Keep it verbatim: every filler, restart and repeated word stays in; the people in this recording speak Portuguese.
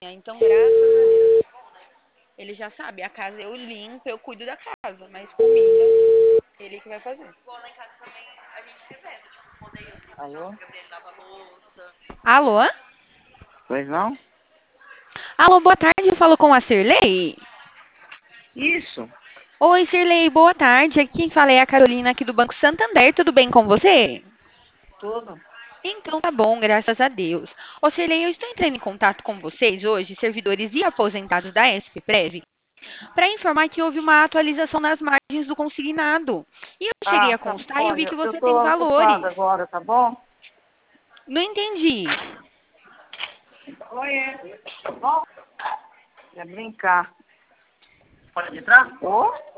Então, graças a Deus. Ele já sabe, a casa eu limpo, eu cuido da casa, mas comida, ele que vai fazer. Alô? Alô? Pois não? Alô, boa tarde, eu falo com a Cirlei. Isso, Oi, Cirlei, boa tarde. Aqui quem fala é a Carolina aqui do Banco Santander, tudo bem com você? tudo. Então tá bom, graças a Deus. Ô, Cirlei, eu estou entrando em contato com vocês hoje, servidores e aposentados da SPPrev, para informar que houve uma atualização nas margens do consignado. E eu cheguei Ah, a tá. constar e eu vi que Olha, eu você tem tô valores. ocupada agora, tá bom? Não entendi. Oi, tá bom? É brincar. Pode entrar? Ô?